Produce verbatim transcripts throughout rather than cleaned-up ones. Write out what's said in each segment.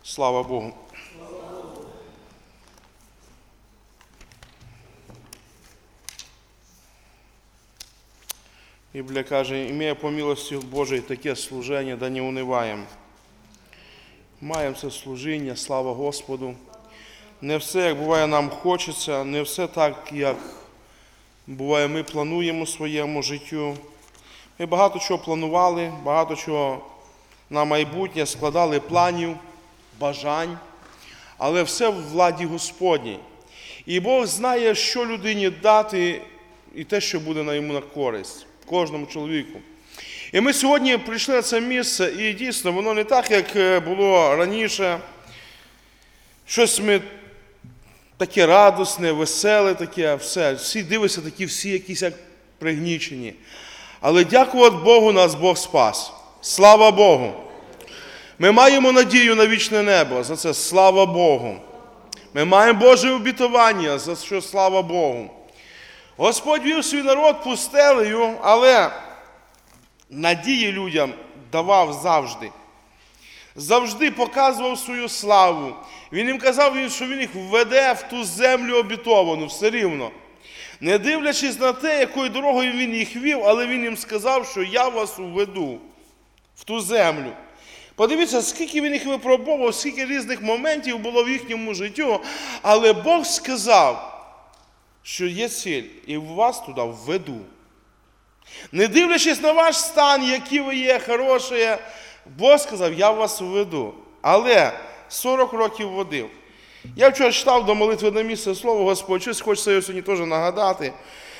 Слава Богу. Біблія каже, імея по милості Божій таке служення, да не униваємо. Маємо це служіння, слава Господу. Не все, як буває, нам хочеться, не все так, як буває, ми плануємо в своєму життю. Ми багато чого планували, багато чого на майбутнє складали планів, бажань, але все в владі Господній. І Бог знає, що людині дати і те, що буде на йому на користь, кожному чоловіку. І ми сьогодні прийшли на це місце, і дійсно, воно не так, як було раніше. Щось ми таке радісне, веселе, таке, все. Всі дивляться, такі всі якісь як пригнічені. Але дякувати Богу, нас Бог спас. Слава Богу! Ми маємо надію на вічне небо, за це слава Богу. Ми маємо Боже обітування, за що слава Богу. Господь вів свій народ пустелею, але надії людям давав завжди. Завжди показував свою славу. Він їм казав, що він їх введе в ту землю обітовану, все рівно. Не дивлячись на те, якою дорогою він їх вів, але він їм сказав, що я вас уведу в ту землю. Подивіться, скільки він їх випробував, скільки різних моментів було в їхньому житті, але Бог сказав, що є ціль, і вас туди введу. Не дивлячись на ваш стан, які ви є, хороші, Бог сказав, я вас введу. Але сорок років водив. Я вчора читав до молитви на місце слово Господь, щось хочеться його сьогодні теж нагадати.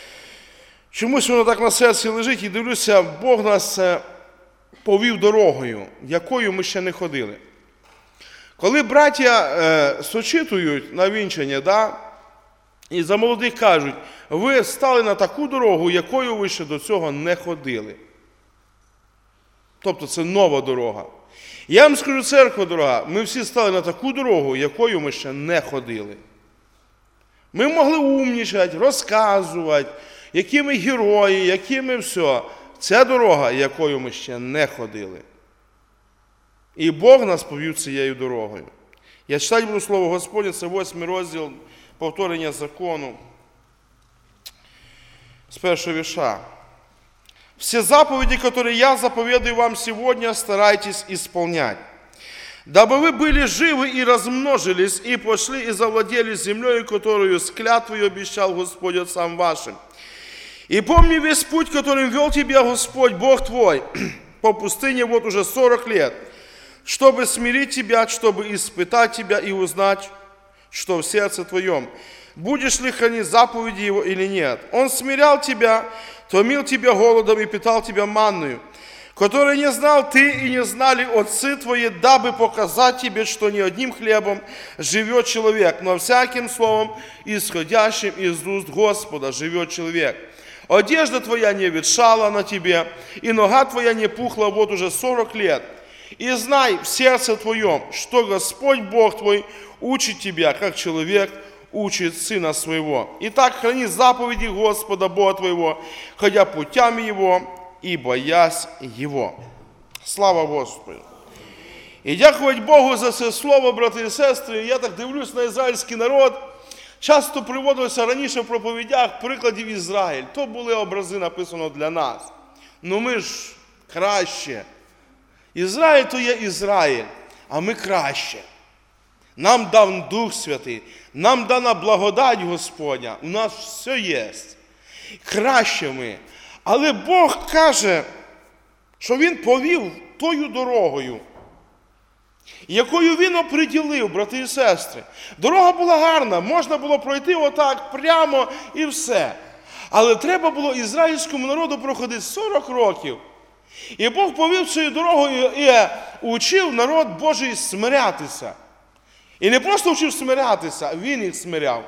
Чомусь воно так на серці лежить, і дивлюся, Бог нас повів дорогою, якою ми ще не ходили. Коли браття е, сочитують на вінчання, да, і за молодих кажуть, ви стали на таку дорогу, якою ви ще до цього не ходили. Тобто це нова дорога. Я вам скажу, церква дорога, ми всі стали на таку дорогу, якою ми ще не ходили. Ми могли умнічати, розказувати, які ми герої, які ми все. Це дорога, якою ми ще не ходили. І Бог нас повів цією дорогою. Я читаю буду слово Господнє, це восьмий розділ повторення закону з першого вірша. Все заповеди, которые я заповедую вам сегодня, старайтесь исполнять, дабы вы были живы и размножились, и пошли и завладели землей, которую с клятвою обещал Господь отцам вашим. И помни весь путь, которым вел тебя Господь, Бог твой, по пустыне вот уже сорок лет, чтобы смирить тебя, чтобы испытать тебя и узнать, что в сердце твоем, будешь ли хранить заповеди его или нет. Он смирял тебя, томил тебя голодом и питал тебя манною, которой не знал ты и не знали отцы твои, дабы показать тебе, что не одним хлебом живет человек, но всяким словом, исходящим из уст Господа, живет человек. Одежда твоя не ветшала на тебе, и нога твоя не пухла вот уже сорок лет. И знай в сердце твоем, что Господь Бог твой учит тебя, как человек учит сына своего. Итак, храни заповеди Господа Бога твоего, ходя путями Его и боясь Его. Слава Господу! І дякувати Богу за це слово, брати і сестри. Я так дивлюсь на ізраїльський народ. Часто приводилося раніше в проповідях прикладів Ізраїль. То були образи, написано для нас. Ну ми ж краще. Ізраїль то є Ізраїль, а ми краще. Нам дав Дух Святий, нам дана благодать Господня, у нас все є. Краще ми. Але Бог каже, що Він повів тою дорогою, якою Він оприділив, брати і сестри. Дорога була гарна, можна було пройти отак прямо і все. Але треба було ізраїльському народу проходити сорок років. І Бог повів цією дорогою і учив народ Божий смирятися. І не просто вчив смирятися, Він їх смиряв.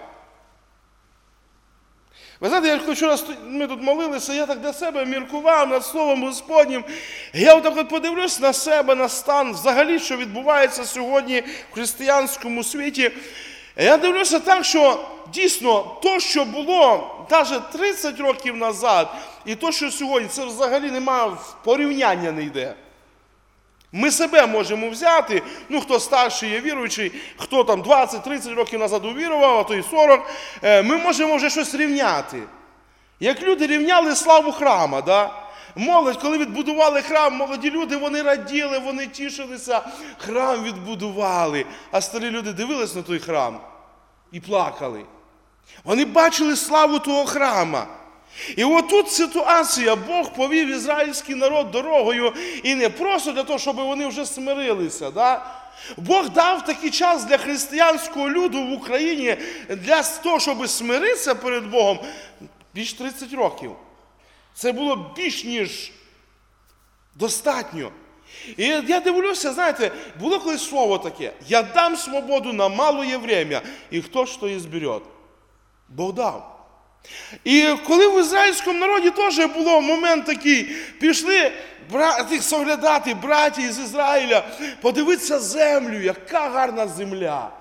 Ви знаєте, я вчора ми тут молилися, я так для себе міркував над Словом Господнім. Я отак от подивлюсь на себе, на стан, взагалі, що відбувається сьогодні в християнському світі. Я дивлюся так, що дійсно то, що було навіть тридцять років назад, і то, що сьогодні, це взагалі немає, порівняння не йде. Ми себе можемо взяти, ну хто старший є віруючий, хто там двадцять-тридцять років назад увірував, а то й сорок, ми можемо вже щось рівняти. Як люди рівняли славу храма, да? Молодь, коли відбудували храм, молоді люди, вони раділи, вони тішилися, храм відбудували. А старі люди дивились на той храм і плакали. Вони бачили славу того храма. І отут ситуація, Бог повів ізраїльський народ дорогою, і не просто для того, щоб вони вже смирилися. Да? Бог дав такий час для християнського люду в Україні, для того, щоб смиритися перед Богом, більш тридцять років. Це було більш ніж достатньо. І я дивлюся, знаєте, було колись слово таке: «Я дам свободу на малое время, і хто ж то і зберет». Бог дав. І коли в ізраїльському народі теж було момент такий, пішли тих соглядати, браті з Ізраїля, подивитися землю, яка гарна земля.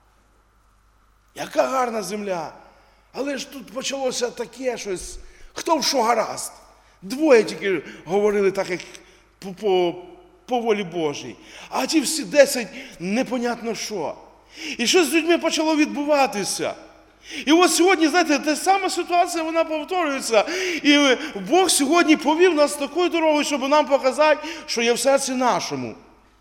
Яка гарна земля. Але ж тут почалося таке щось, хто в що гаразд. Двоє тільки говорили так, як по, по, по волі Божій. А ті всі десять непонятно що. І щось з людьми почало відбуватися. І от сьогодні, знаєте, та сама ситуація, вона повторюється. І Бог сьогодні повів нас такою дорогою, щоб нам показати, що є в серці нашому.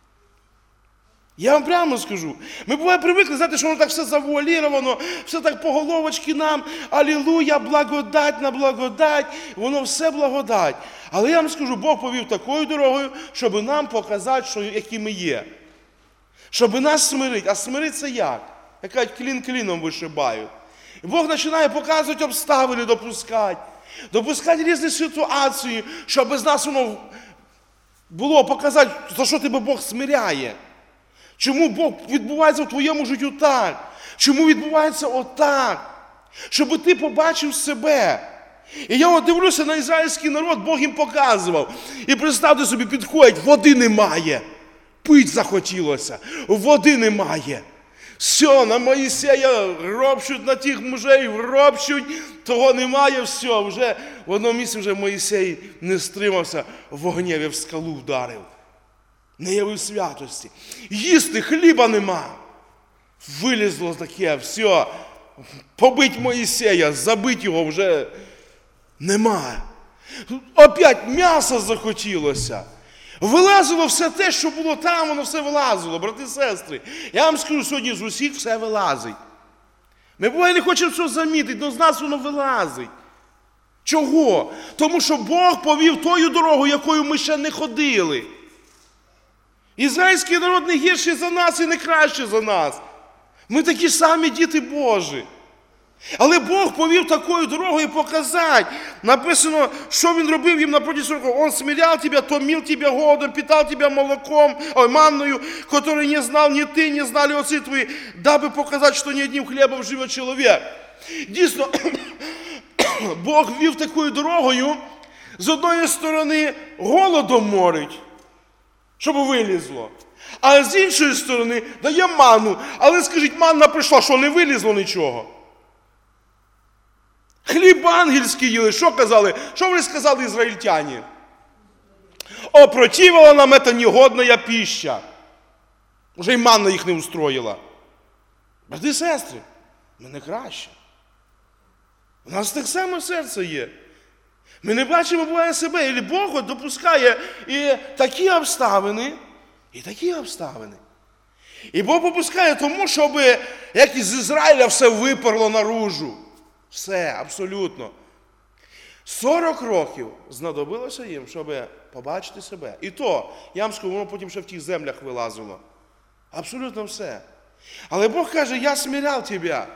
Я вам прямо скажу. Ми буває привикли, знаєте, що воно так все завуаліровано, все так по головочки нам, алілуя, благодать на благодать, воно все благодать. Але я вам скажу, Бог повів такою дорогою, щоб нам показати, що, які ми є. Щоб нас смирити. А смиритися як? Як кажуть, клін кліном вишибають. І Бог починає показувати обставини, допускати. Допускати різні ситуації, щоб без нас воно було показати, за що тебе Бог смиряє. Чому Бог відбувається в твоєму житті так? Чому відбувається отак? Щоб ти побачив себе. І я от дивлюся на ізраїльський народ, Бог їм показував. І представте собі, підходять, води немає. Пить захотілося, води немає. Все, на Моїсея ропщуть, на тих мужей ропщуть, того немає, все, вже в одному місці вже Моїсей не стримався, в гніві в скалу вдарив. Не явив святості. Їсти хліба нема. Вилізло таке, все, побить Моїсея, забить його вже нема. Опять м'яса захотілося. Вилазило все те, що було там, воно все вилазило, брати і сестри. Я вам скажу, сьогодні з усіх все вилазить. Ми буває не хочемо все замітити, але з нас воно вилазить. Чого? Тому що Бог повів тою дорогою, якою ми ще не ходили. Ізраїльський народ не гірший за нас і не кращий за нас. Ми такі самі діти Божі. Але Бог повів такою дорогою показати. Написано, що Він робив їм на протязі сорока років. Он смирял тебя, томил тебя голодом, питал тебя молоком, ой, манною, который не знал ни ты, не знали отцы твои, дабы показать, что не одним хлебом живе чоловік. Дійсно, Бог вів такою дорогою, з одної сторони голодом морить, щоб вилізло. А з іншої сторони дає манну. Але скажіть, манна прийшла, що не вилізло нічого? Хліб ангельський їли. Що казали? Що вони сказали ізраїльтяні? Опротивила нам это негодная пища. Уже й манна їх не устроїла. Брати і сестри, ми не краще. У нас так само серце є. Ми не бачимо, буває, себе. І Бог допускає і такі обставини, і такі обставини. І Бог попускає тому, щоб, як із Ізраїля, все виперло наружу. Все, абсолютно. сорок років знадобилося їм, щоб побачити себе. І то, я вам скажу, воно потім ще в тих землях вилазило. Абсолютно все. Але Бог каже, я смиряв тебе.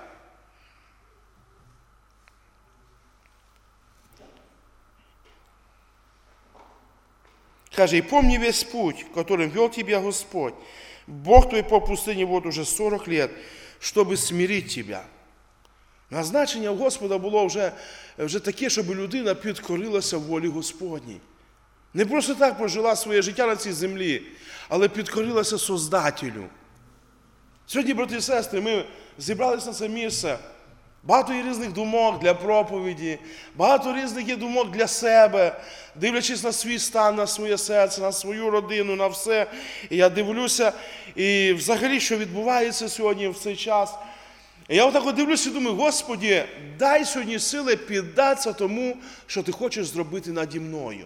Каже, и помни весь путь, которым вел тебя Господь, Бог твой по пустыне вот уже сорок лет, чтобы смирить тебя. Назначення Господа було вже, вже таке, щоб людина підкорилася волі Господній. Не просто так прожила своє життя на цій землі, але підкорилася Создателю. Сьогодні, брати і сестри, ми зібралися на це місце, Багато є різних думок для проповіді, багато різних є думок для себе, дивлячись на свій стан, на своє серце, на свою родину, на все. І я дивлюся, і взагалі, що відбувається сьогодні в цей час. І я отак от дивлюся і думаю, Господи, дай сьогодні сили піддатися тому, що Ти хочеш зробити наді мною.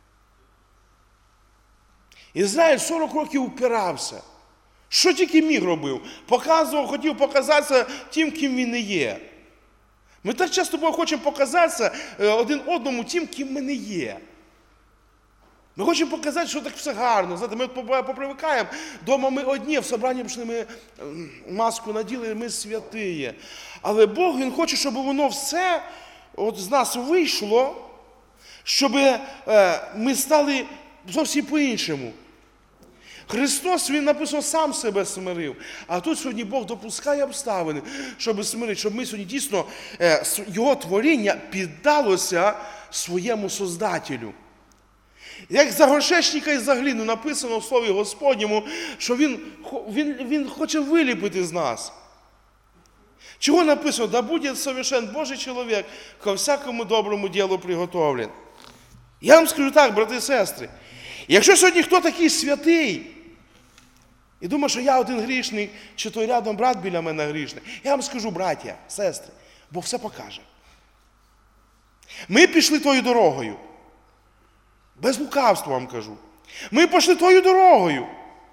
І знаєш, сорок років упирався. Що тільки міг робив? Показував, хотів показатися тим, ким він не є. Ми так часто хочемо показатися один одному тим, ким ми не є. Ми хочемо показати, що так все гарно. Знаєте, ми попривикаємо, дома ми одні, в собранні пішли, ми маску наділи, ми святиє. Але Бог, Він хоче, щоб воно все от з нас вийшло, щоб ми стали зовсім по-іншому. Христос, Він написано, сам себе смирив. А тут сьогодні Бог допускає обставини, щоб смирити, щоб ми сьогодні дійсно, Його творіння піддалося своєму Создателю. Як за горшечника і за глину написано в Слові Господньому, що він, він, він хоче виліпити з нас. Чого написано? «Да буде совершен Божий чоловік, ко всякому доброму ділу приготовлен». Я вам скажу так, брати і сестри, якщо сьогодні хто такий святий, і думає, що я один грішний, чи той рядом брат біля мене грішний, я вам скажу, браття, сестри, Бог все покаже. Ми пішли тою дорогою. Без лукавства вам кажу. Ми пішли тою дорогою.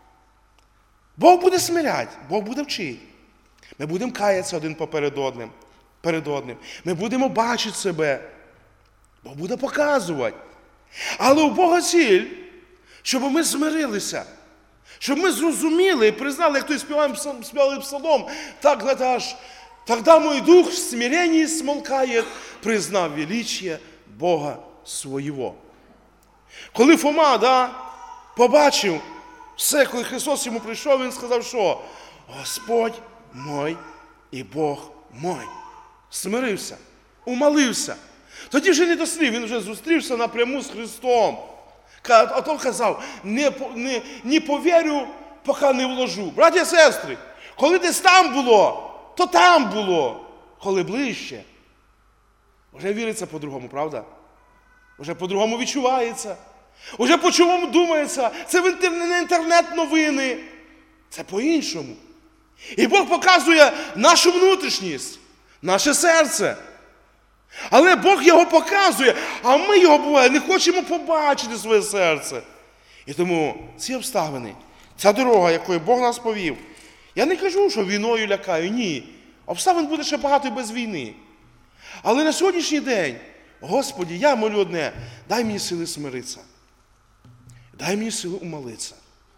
Бог буде смиряти, Бог буде вчити. Ми будемо каятися один поперед одним, перед одним. Ми будемо бачити себе. Бог буде показувати. Але у Бога ціль, щоб ми змирилися. Щоб ми зрозуміли і признали, як той співали псалом, так, знаєте, аж, «Тогда мой дух в смирении смолкает, признав величие Бога своего». Коли Фома, да, побачив все, коли Христос йому прийшов, він сказав, що «Господь мой і Бог мой». Смирився, умолився. Тоді вже не до слів, він вже зустрівся напряму з Христом. А то казав, не, не, не повірю, поки не вложу. Браті і сестри, коли десь там було, то там було. Коли ближче, вже віриться по-другому, правда? Вже по-другому відчувається. Вже по-чому думається. Це не інтернет-новини. Це по-іншому. І Бог показує нашу внутрішність, наше серце. Але Бог його показує, а ми його, буває, не хочемо побачити своє серце. І тому ці обставини, ця дорога, якою Бог нас повів, я не кажу, що війною лякаю, ні. Обставин буде ще багато і без війни. Але на сьогоднішній день, Господи, я молю одне, дай мені сили смиритися. Дай мені сили умолитися.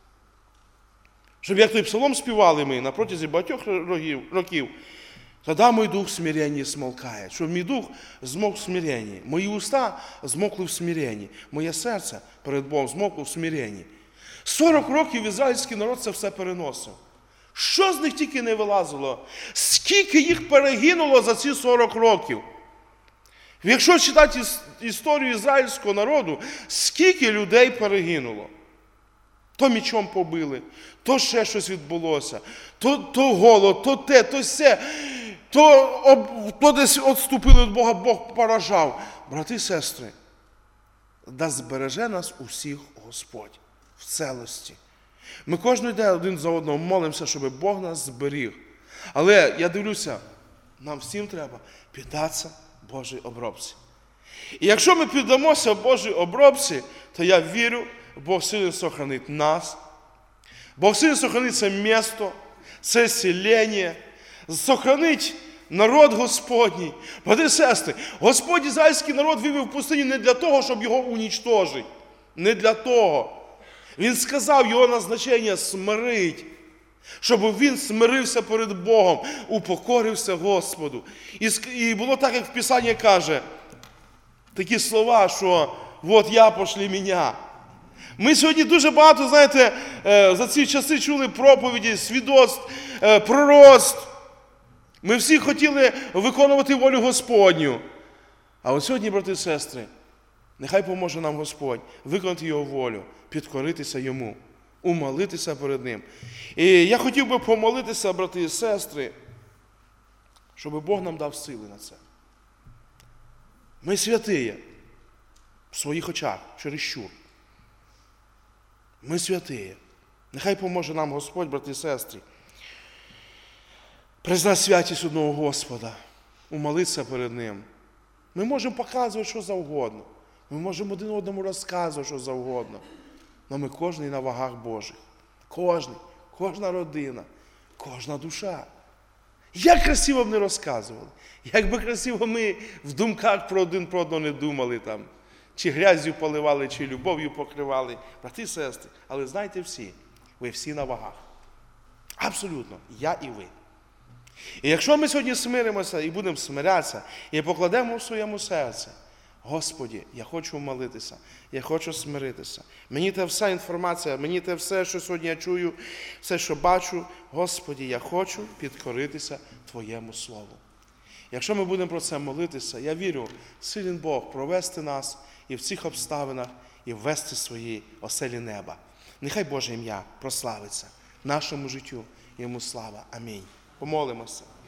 Щоб як той псалом співали ми на протязі багатьох років, «Тогда мой дух в смирении смолкает». Щоб мій дух змовк в смиренні. Мої уста змокли в смиренні. Моє серце перед Богом змокло в смиренні. сорок років ізраїльський народ це все переносив. Що з них тільки не вилазило? Скільки їх перегинуло за ці сорок років? Якщо читати історію ізраїльського народу, скільки людей перегинуло? То мечом побили, то ще щось відбулося, то, то голод, то те, то все, то, об, то десь відступили від Бога, Бог поражав. Брати і сестри, да збереже нас усіх Господь в целості. Ми кожен день один за одного молимося, щоб Бог нас зберіг. Але я дивлюся, нам всім треба піддатися Божій обробці. І якщо ми піддамося Божій обробці, то я вірю, Бог сильно сохранить нас. Бог сильно сохранить це місто, це селення, сохранить народ Господній. Брати і сестри, Господь ізраїльський народ вивів в пустиню не для того, щоб його унічтожити. Не для того. Він сказав, його назначення смирить. Щоб він смирився перед Богом, упокорився Господу. І було так, як в Писанні каже, такі слова, що «Вот я, пошли мене». Ми сьогодні дуже багато, знаєте, за ці часи чули проповіді, свідоцтв, пророцтв. Ми всі хотіли виконувати волю Господню. А от сьогодні, брати і сестри, нехай поможе нам Господь виконати Його волю, підкоритися Йому, умолитися перед Ним. І я хотів би помолитися, брати і сестри, щоб Бог нам дав сили на це. Ми святиє в своїх очах, чересчур. Ми святиє. Нехай поможе нам Господь, брати і сестри, признати святість одного Господа, умолитися перед Ним. Ми можемо показувати, що завгодно. Ми можемо один одному розказувати, що завгодно. Але ми кожний на вагах Божих. Кожний, кожна родина, кожна душа. Як красиво б не розказували. Як би красиво ми в думках про один про одного не думали там. Чи грязю поливали, чи любов'ю покривали. Брати і сестри, але знайте всі, ви всі на вагах. Абсолютно. Я і ви. І якщо ми сьогодні смиримося і будемо смирятися, і покладемо в своєму серці, Господі, я хочу молитися, я хочу смиритися. Мені те вся інформація, мені те все, що сьогодні я чую, все, що бачу, Господі, я хочу підкоритися Твоєму Слову. Якщо ми будемо про це молитися, я вірю, силен Бог провести нас і в цих обставинах, і ввести свої оселі неба. Нехай Боже ім'я прославиться нашому життю, Йому слава. Амінь. Помолимося.